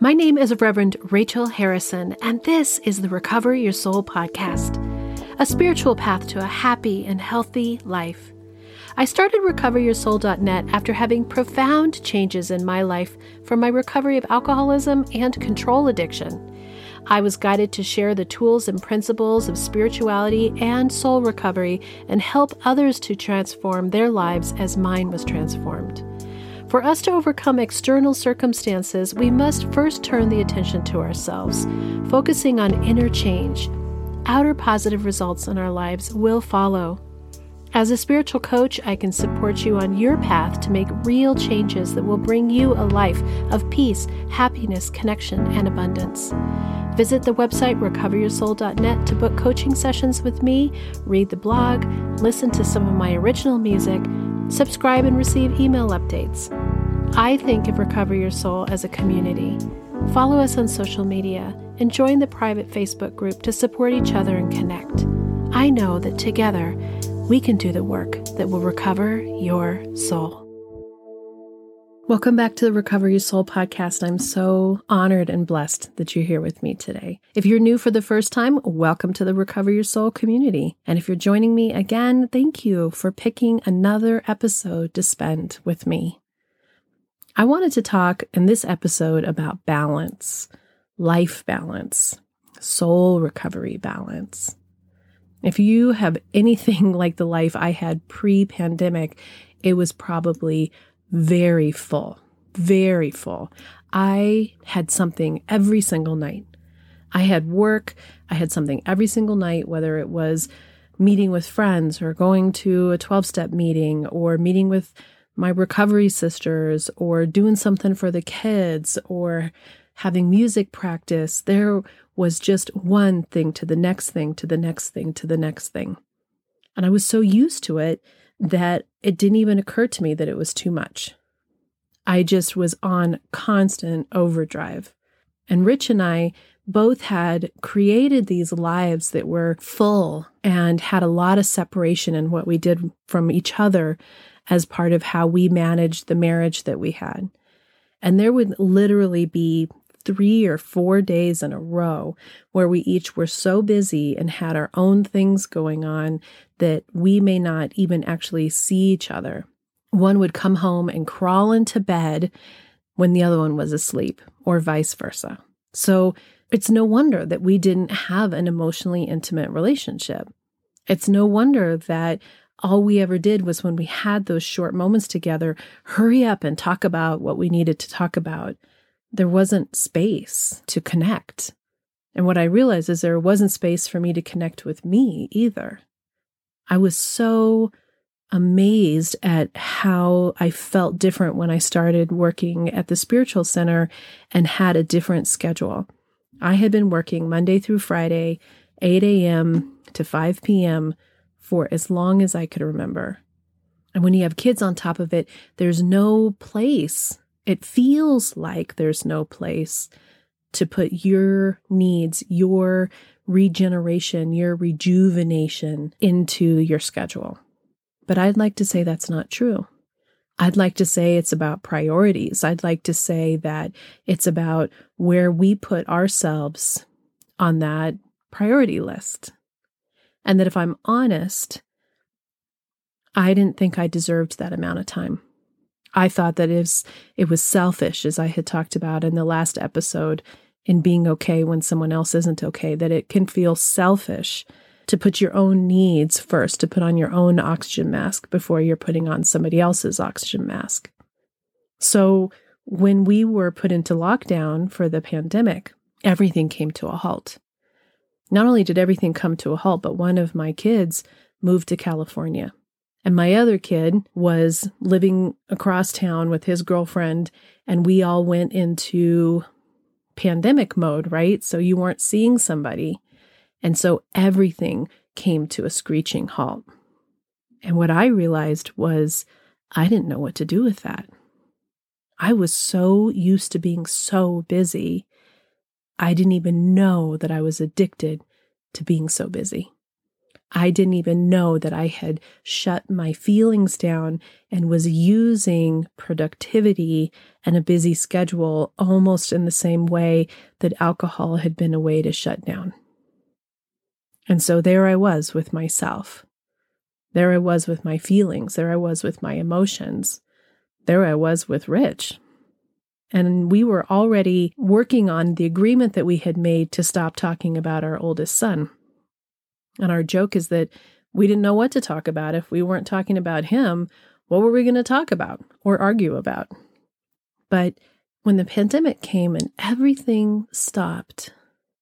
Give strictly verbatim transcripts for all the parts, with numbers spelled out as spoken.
My name is Reverend Rachel Harrison, and this is the Recover Your Soul podcast, a spiritual path to a happy and healthy life. I started recover your soul dot net after having profound changes in my life from my recovery of alcoholism and control addiction. I was guided to share the tools and principles of spirituality and soul recovery and help others to transform their lives as mine was transformed. For us to overcome external circumstances, we must first turn the attention to ourselves, focusing on inner change. Outer positive results in our lives will follow. As a spiritual coach, I can support you on your path to make real changes that will bring you a life of peace, happiness, connection, and abundance. Visit the website recover your soul dot net to book coaching sessions with me, read the blog, listen to some of my original music, subscribe and receive email updates. I think of Recover Your Soul as a community. Follow us on social media and join the private Facebook group to support each other and connect. I know that together we can do the work that will recover your soul. Welcome back to the Recover Your Soul podcast. I'm so honored and blessed that you're here with me today. If you're new for the first time, welcome to the Recover Your Soul community. And if you're joining me again, thank you for picking another episode to spend with me. I wanted to talk in this episode about balance, life balance, soul recovery balance. If you have anything like the life I had pre-pandemic, it was probably very full, very full. I had something every single night. I had work. I had something every single night, whether it was meeting with friends or going to a twelve-step meeting or meeting with my recovery sisters or doing something for the kids or having music practice. There was just one thing to the next thing, to the next thing, to the next thing. And I was so used to it that it didn't even occur to me that it was too much. I just was on constant overdrive. And Rich and I both had created these lives that were full and had a lot of separation in what we did from each other as part of how we managed the marriage that we had. And there would literally be three or four days in a row where we each were so busy and had our own things going on that we may not even actually see each other. One would come home and crawl into bed when the other one was asleep, or vice versa. So it's no wonder that we didn't have an emotionally intimate relationship. It's no wonder that all we ever did was, when we had those short moments together, hurry up and talk about what we needed to talk about. There wasn't space to connect. And what I realized is there wasn't space for me to connect with me either. I was so amazed at how I felt different when I started working at the spiritual center and had a different schedule. I had been working Monday through Friday, eight a.m. to five p.m. for as long as I could remember. And when you have kids on top of it, there's no place. It feels like there's no place to put your needs, your regeneration, your rejuvenation into your schedule. But I'd like to say that's not true. I'd like to say it's about priorities. I'd like to say that it's about where we put ourselves on that priority list. And that if I'm honest, I didn't think I deserved that amount of time. I thought that it was, it was selfish, as I had talked about in the last episode, in being okay when someone else isn't okay, that it can feel selfish to put your own needs first, to put on your own oxygen mask before you're putting on somebody else's oxygen mask. So when we were put into lockdown for the pandemic, everything came to a halt. Not only did everything come to a halt, but one of my kids moved to California. And my other kid was living across town with his girlfriend, and we all went into pandemic mode, right? So you weren't seeing somebody. And so everything came to a screeching halt. And what I realized was I didn't know what to do with that. I was so used to being so busy, I didn't even know that I was addicted to being so busy. I didn't even know that I had shut my feelings down and was using productivity and a busy schedule almost in the same way that alcohol had been a way to shut down. And so there I was with myself. There I was with my feelings. There I was with my emotions. There I was with Rich. And we were already working on the agreement that we had made to stop talking about our oldest son. And our joke is that we didn't know what to talk about. If we weren't talking about him, what were we going to talk about or argue about? But when the pandemic came and everything stopped,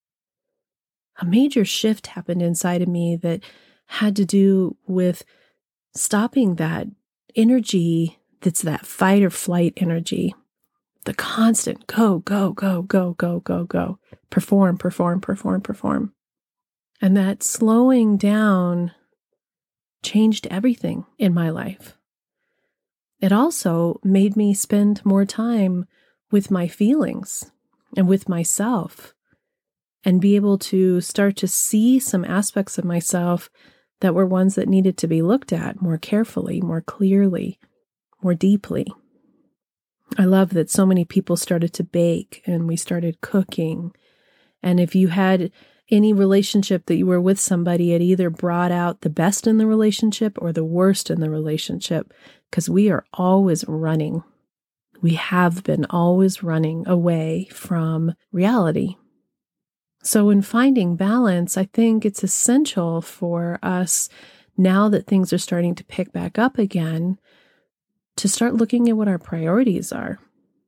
a major shift happened inside of me that had to do with stopping that energy that's that fight or flight energy, the constant go, go, go, go, go, go, go, perform, perform, perform, perform. And that slowing down changed everything in my life. It also made me spend more time with my feelings and with myself and be able to start to see some aspects of myself that were ones that needed to be looked at more carefully, more clearly, more deeply. I love that so many people started to bake and we started cooking. And if you had any relationship that you were with somebody, it either brought out the best in the relationship or the worst in the relationship, because we are always running. We have been always running away from reality. So in finding balance, I think it's essential for us, now that things are starting to pick back up again, to start looking at what our priorities are.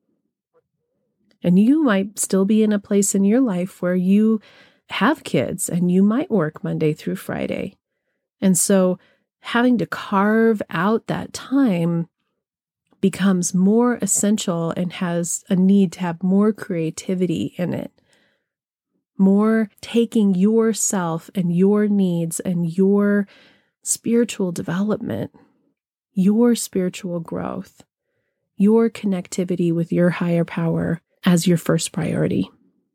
And you might still be in a place in your life where you have kids and you might work Monday through Friday. And so having to carve out that time becomes more essential and has a need to have more creativity in it. More taking yourself and your needs and your spiritual development, your spiritual growth, your connectivity with your higher power as your first priority.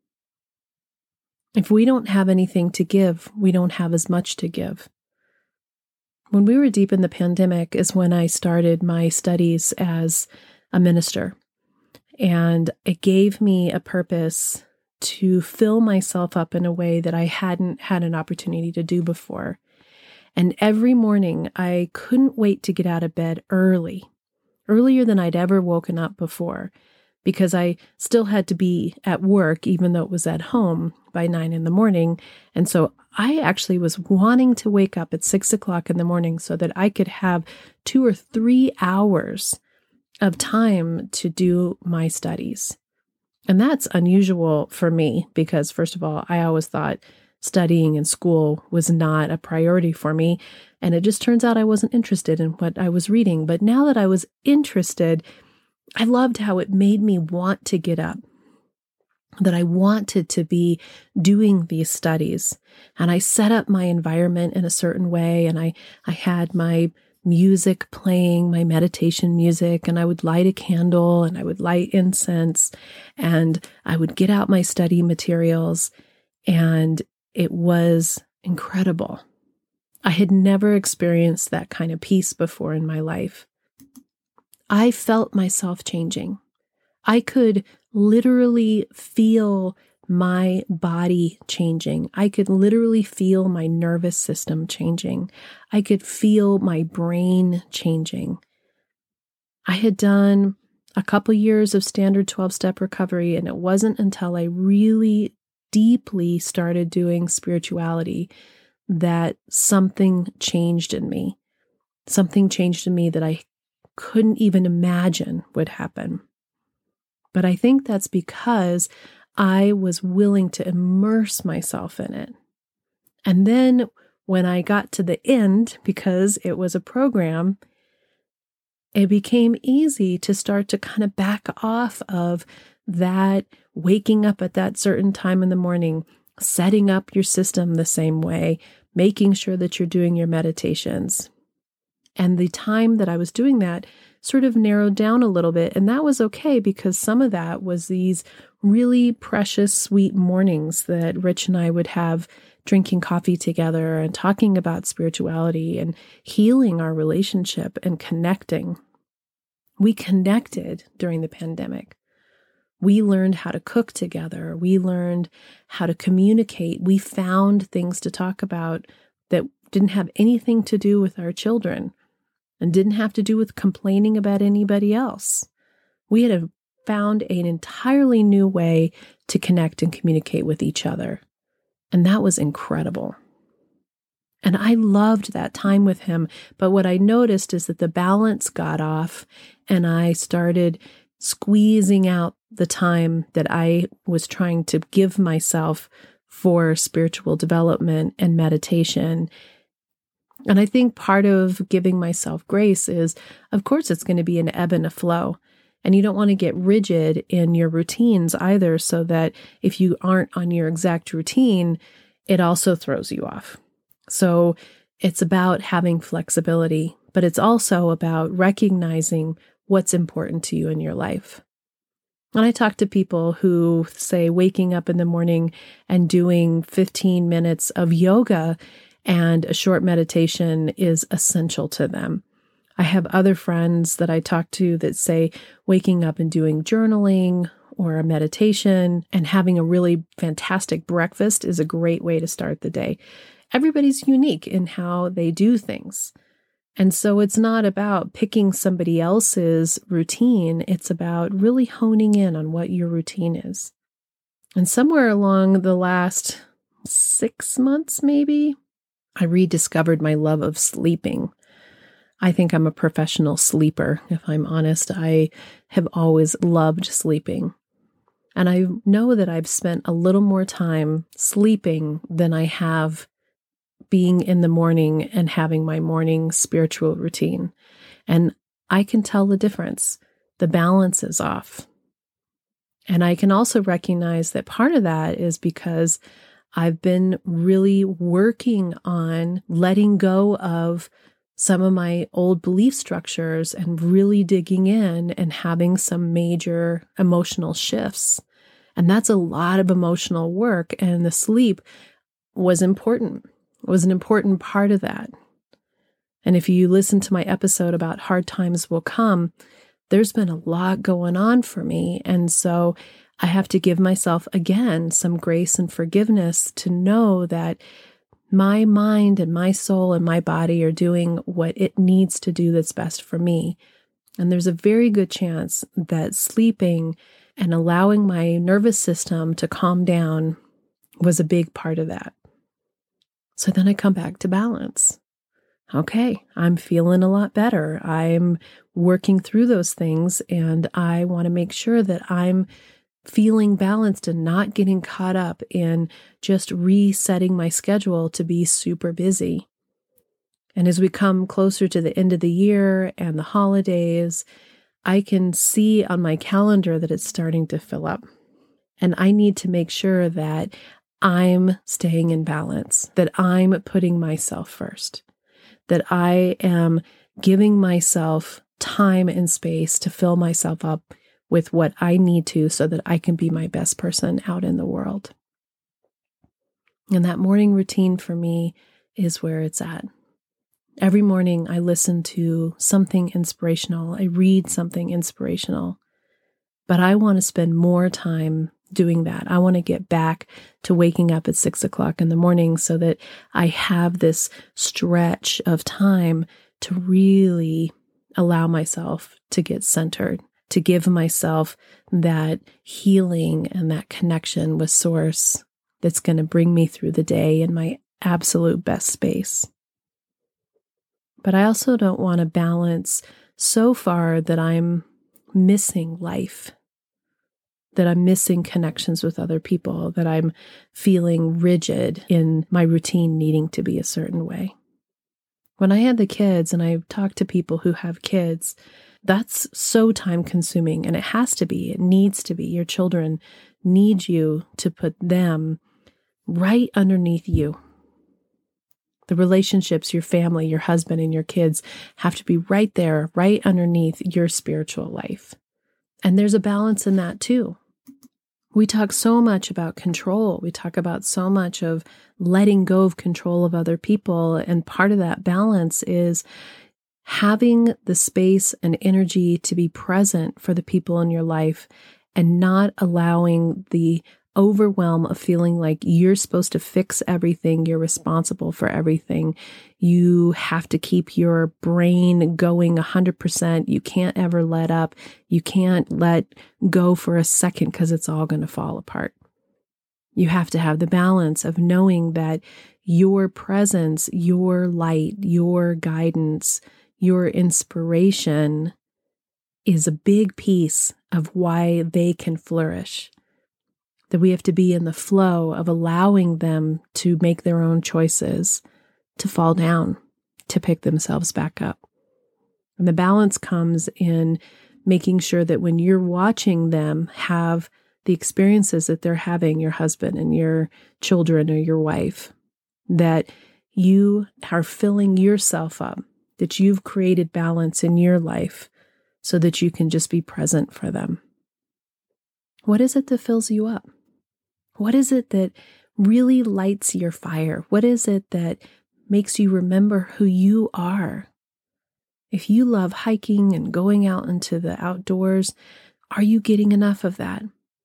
If we don't have anything to give, we don't have as much to give. When we were deep in the pandemic is when I started my studies as a minister. And it gave me a purpose to fill myself up in a way that I hadn't had an opportunity to do before. And every morning I couldn't wait to get out of bed early, earlier than I'd ever woken up before, because I still had to be at work, even though it was at home, by nine in the morning. And so I actually was wanting to wake up at six o'clock in the morning so that I could have two or three hours of time to do my studies. And that's unusual for me because, first of all, I always thought studying in school was not a priority for me. And it just turns out I wasn't interested in what I was reading. But now that I was interested, I loved how it made me want to get up, that I wanted to be doing these studies. And I set up my environment in a certain way. And I, I had my music playing, my meditation music, and I would light a candle and I would light incense and I would get out my study materials. And it was incredible. I had never experienced that kind of peace before in my life. I felt myself changing. I could literally feel my body changing. I could literally feel my nervous system changing. I could feel my brain changing. I had done a couple years of standard twelve-step recovery, and it wasn't until I really deeply started doing spirituality that something changed in me. Something changed in me that I couldn't even imagine would happen. But I think that's because I was willing to immerse myself in it. And then when I got to the end, because it was a program, it became easy to start to kind of back off of that waking up at that certain time in the morning, setting up your system the same way, making sure that you're doing your meditations. And the time that I was doing that sort of narrowed down a little bit. And that was okay, because some of that was these really precious, sweet mornings that Rich and I would have drinking coffee together and talking about spirituality and healing our relationship and connecting. We connected during the pandemic. We learned how to cook together. We learned how to communicate. We found things to talk about that didn't have anything to do with our children and didn't have to do with complaining about anybody else. We had a, found an entirely new way to connect and communicate with each other. And that was incredible. And I loved that time with him. But what I noticed is that the balance got off, and I started squeezing out the time that I was trying to give myself for spiritual development and meditation. And I think part of giving myself grace is, of course, it's going to be an ebb and a flow. And you don't want to get rigid in your routines either, so that if you aren't on your exact routine, it also throws you off. So it's about having flexibility, but it's also about recognizing what's important to you in your life. And I talk to people who say waking up in the morning and doing fifteen minutes of yoga and a short meditation is essential to them. I have other friends that I talk to that say waking up and doing journaling or a meditation and having a really fantastic breakfast is a great way to start the day. Everybody's unique in how they do things. And so it's not about picking somebody else's routine. It's about really honing in on what your routine is. And somewhere along the last six months, maybe, I rediscovered my love of sleeping. I think I'm a professional sleeper, if I'm honest. I have always loved sleeping. And I know that I've spent a little more time sleeping than I have being in the morning and having my morning spiritual routine. And I can tell the difference. The balance is off. And I can also recognize that part of that is because I've been really working on letting go of some of my old belief structures and really digging in and having some major emotional shifts. And that's a lot of emotional work. And the sleep was important, it was an important part of that. And if you listen to my episode about hard times will come, there's been a lot going on for me. And so I have to give myself, again, some grace and forgiveness to know that my mind and my soul and my body are doing what it needs to do that's best for me. And there's a very good chance that sleeping and allowing my nervous system to calm down was a big part of that. So then I come back to balance. Okay, I'm feeling a lot better. I'm working through those things, and I want to make sure that I'm feeling balanced and not getting caught up in just resetting my schedule to be super busy. And as we come closer to the end of the year and the holidays, I can see on my calendar that it's starting to fill up. And I need to make sure that I'm staying in balance, that I'm putting myself first, that I am giving myself time and space to fill myself up with what I need to so that I can be my best person out in the world. And that morning routine for me is where it's at. Every morning I listen to something inspirational. I read something inspirational. But I want to spend more time doing that. I want to get back to waking up at six o'clock in the morning so that I have this stretch of time to really allow myself to get centered, to give myself that healing and that connection with Source that's going to bring me through the day in my absolute best space. But I also don't want to balance so far that I'm missing life, that I'm missing connections with other people, that I'm feeling rigid in my routine needing to be a certain way. When I had the kids, and I've talked to people who have kids, that's so time consuming, and it has to be, it needs to be. Your children need you to put them right underneath you. The relationships, your family, your husband, and your kids have to be right there, right underneath your spiritual life. And there's a balance in that too. We talk so much about control. We talk about so much of letting go of control of other people. And part of that balance is having the space and energy to be present for the people in your life and not allowing the overwhelm of feeling like you're supposed to fix everything, you're responsible for everything. You have to keep your brain going one hundred percent. You can't ever let up. You can't let go for a second because it's all going to fall apart. You have to have the balance of knowing that your presence, your light, your guidance, your inspiration is a big piece of why they can flourish. That we have to be in the flow of allowing them to make their own choices, to fall down, to pick themselves back up. And the balance comes in making sure that when you're watching them have the experiences that they're having, your husband and your children or your wife, that you are filling yourself up, that you've created balance in your life so that you can just be present for them. What is it that fills you up? What is it that really lights your fire? What is it that makes you remember who you are? If you love hiking and going out into the outdoors, are you getting enough of that?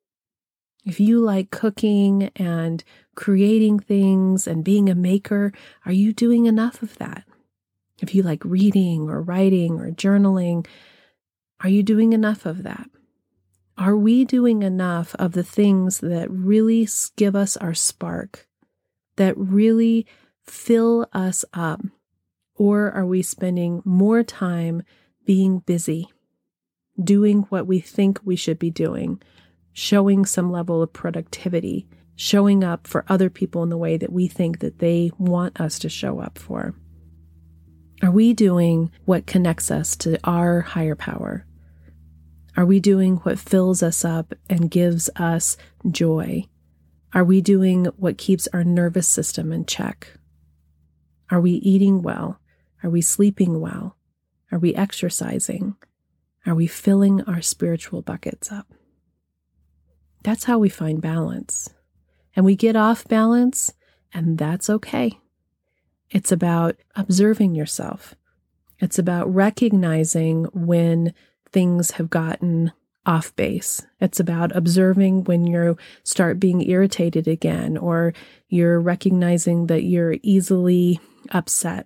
If you like cooking and creating things and being a maker, are you doing enough of that? If you like reading or writing or journaling, are you doing enough of that? Are we doing enough of the things that really give us our spark, that really fill us up? Or are we spending more time being busy, doing what we think we should be doing, showing some level of productivity, showing up for other people in the way that we think that they want us to show up for? Are we doing what connects us to our higher power? Are we doing what fills us up and gives us joy? Are we doing what keeps our nervous system in check? Are we eating well? Are we sleeping well? Are we exercising? Are we filling our spiritual buckets up? That's how we find balance. And we get off balance, and that's okay. It's about observing yourself. It's about recognizing when things have gotten off base. It's about observing when you start being irritated again, or you're recognizing that you're easily upset.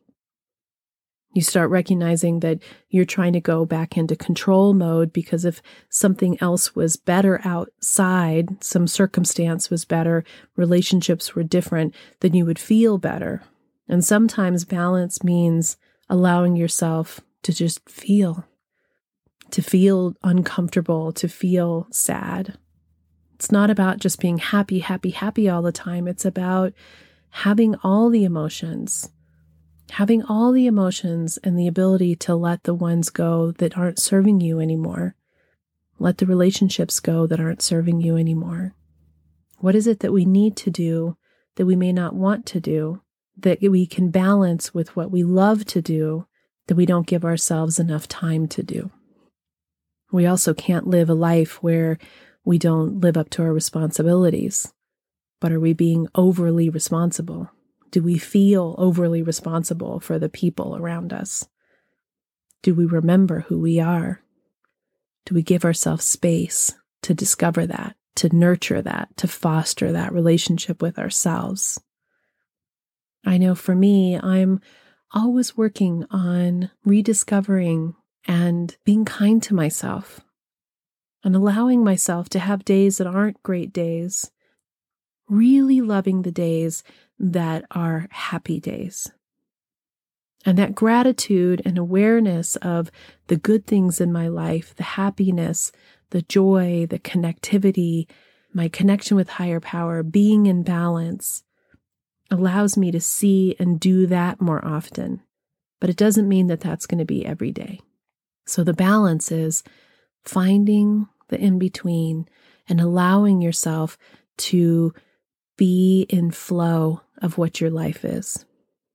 You start recognizing that you're trying to go back into control mode because if something else was better outside, some circumstance was better, relationships were different, then you would feel better. And sometimes balance means allowing yourself to just feel. To feel uncomfortable, to feel sad. It's not about just being happy, happy, happy all the time. It's about having all the emotions, having all the emotions and the ability to let the ones go that aren't serving you anymore. Let the relationships go that aren't serving you anymore. What is it that we need to do that we may not want to do, that we can balance with what we love to do, that we don't give ourselves enough time to do? We also can't live a life where we don't live up to our responsibilities. But are we being overly responsible? Do we feel overly responsible for the people around us? Do we remember who we are? Do we give ourselves space to discover that, to nurture that, to foster that relationship with ourselves? I know for me, I'm always working on rediscovering and being kind to myself and allowing myself to have days that aren't great days, really loving the days that are happy days. And that gratitude and awareness of the good things in my life, the happiness, the joy, the connectivity, my connection with higher power, being in balance, allows me to see and do that more often. But it doesn't mean that that's going to be every day. So the balance is finding the in-between and allowing yourself to be in flow of what your life is.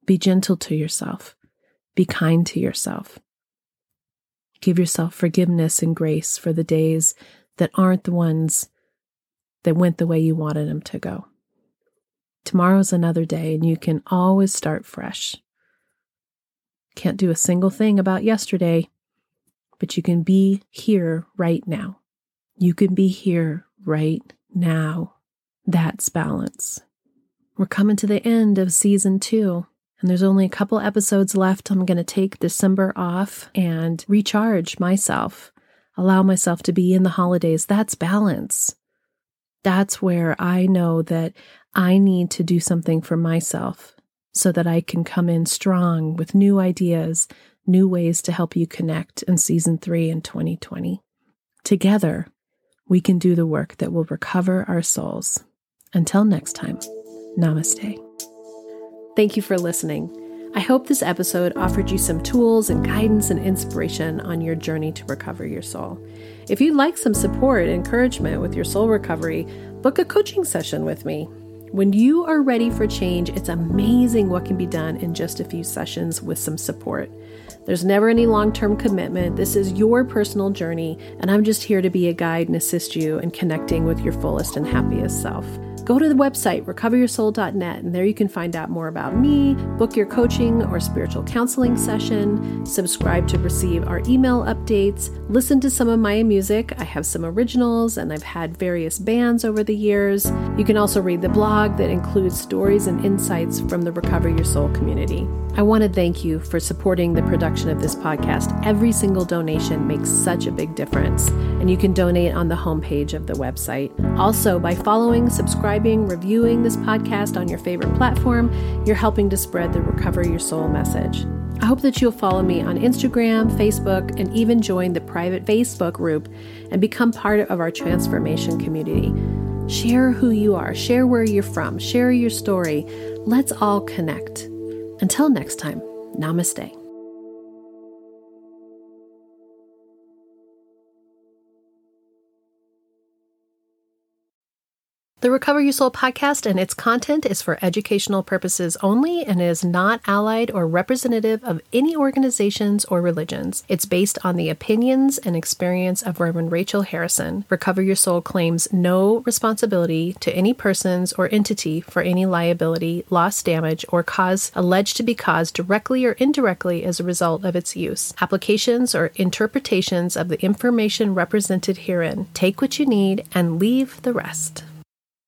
Be gentle to yourself. Be kind to yourself. Give yourself forgiveness and grace for the days that aren't the ones that went the way you wanted them to go. Tomorrow's another day, and you can always start fresh. Can't do a single thing about yesterday, but you can be here right now. You can be here right now. That's balance. We're coming to the end of season two, and there's only a couple episodes left. I'm going to take December off and recharge myself, allow myself to be in the holidays. That's balance. That's where I know that I need to do something for myself so that I can come in strong with new ideas, new ways to help you connect in season three in twenty twenty. Together, we can do the work that will recover our souls. Until next time, namaste. Thank you for listening. I hope this episode offered you some tools and guidance and inspiration on your journey to recover your soul. If you'd like some support and encouragement with your soul recovery, book a coaching session with me. When you are ready for change, it's amazing what can be done in just a few sessions with some support. There's never any long-term commitment. This is your personal journey, and I'm just here to be a guide and assist you in connecting with your fullest and happiest self. Go to the website, recover your soul dot net, and there you can find out more about me, book your coaching or spiritual counseling session, subscribe to receive our email updates, listen to some of my music. I have some originals, and I've had various bands over the years. You can also read the blog that includes stories and insights from the Recover Your Soul community. I want to thank you for supporting the production of this podcast. Every single donation makes such a big difference, and you can donate on the homepage of the website. Also, by following, subscribing, reviewing this podcast on your favorite platform, you're helping to spread the Recover Your Soul message. I hope that you'll follow me on Instagram, Facebook, and even join the private Facebook group and become part of our transformation community. Share who you are, share where you're from, share your story. Let's all connect. Until next time, namaste. The Recover Your Soul podcast and its content is for educational purposes only and is not allied or representative of any organizations or religions. It's based on the opinions and experience of Reverend Rachel Harrison. Recover Your Soul claims no responsibility to any persons or entity for any liability, loss, damage, or cause alleged to be caused directly or indirectly as a result of its use. Applications or interpretations of the information represented herein. Take what you need and leave the rest.